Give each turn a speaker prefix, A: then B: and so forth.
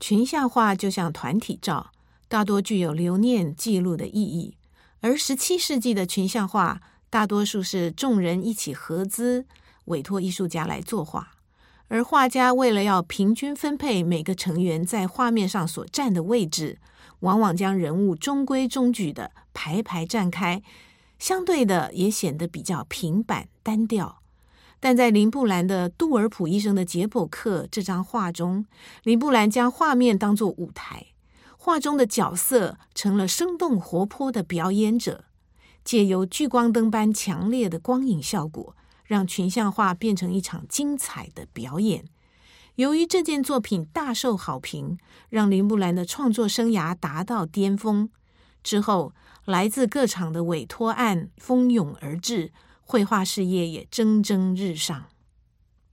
A: 群像画就像团体照，大多具有留念记录的意义，而17世纪的群像画大多数是众人一起合资委托艺术家来作画，而画家为了要平均分配每个成员在画面上所占的位置，往往将人物中规中矩的排排站开，相对的也显得比较平板单调。但在林布兰的《杜尔普医生的解剖课》这张画中，林布兰将画面当作舞台，画中的角色成了生动活泼的表演者，借由聚光灯般强烈的光影效果，让群像画变成一场精彩的表演。由于这件作品大受好评，让林布兰的创作生涯达到巅峰。之后，来自各厂的委托案蜂拥而至，绘画事业也蒸蒸日上。